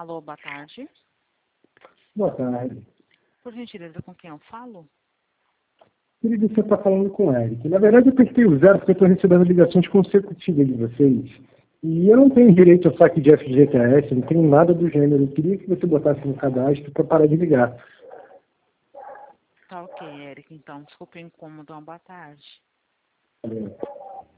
Alô, boa tarde. Boa tarde. Por gentileza, com quem eu falo? Querido, você está falando com o Eric. Na verdade, eu apertei o zero porque eu estou recebendo ligações consecutivas de vocês. E eu não tenho direito ao saque de FGTS, não tenho nada do gênero. Eu queria que você botasse no cadastro para parar de ligar. Tá ok, Eric. Então, desculpe o incômodo. Uma boa tarde. Valeu.